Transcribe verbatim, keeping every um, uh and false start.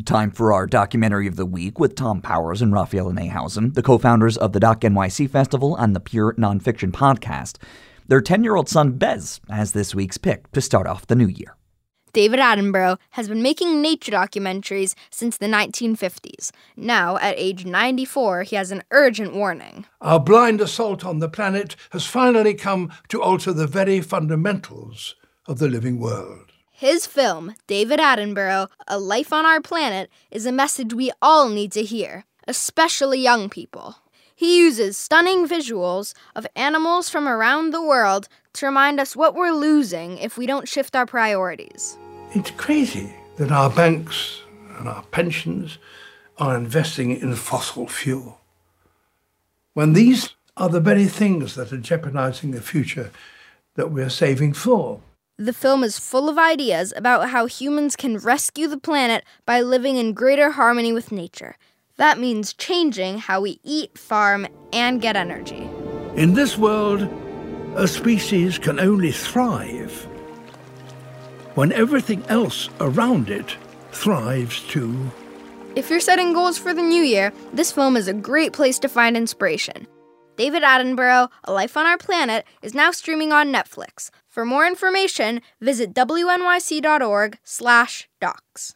Time for our documentary of the week with Tom Powers and Raphael Nehausen, the co-founders of the Doc N Y C Festival and the Pure Nonfiction Podcast. Their ten-year-old son, Bez, has this week's pick to start off the new year. David Attenborough has been making nature documentaries since the nineteen fifties. Now, at age ninety-four, he has an urgent warning. Our blind assault on the planet has finally come to alter the very fundamentals of the living world. His film, David Attenborough, A Life on Our Planet, is a message we all need to hear, especially young people. He uses stunning visuals of animals from around the world to remind us what we're losing if we don't shift our priorities. It's crazy that our banks and our pensions are investing in fossil fuel, when these are the very things that are jeopardizing the future that we're saving for. The film is full of ideas about how humans can rescue the planet by living in greater harmony with nature. That means changing how we eat, farm, and get energy. In this world, a species can only thrive when everything else around it thrives too. If you're setting goals for the new year, this film is a great place to find inspiration. David Attenborough, A Life on Our Planet, is now streaming on Netflix. For more information, visit W N Y C dot org slash docs.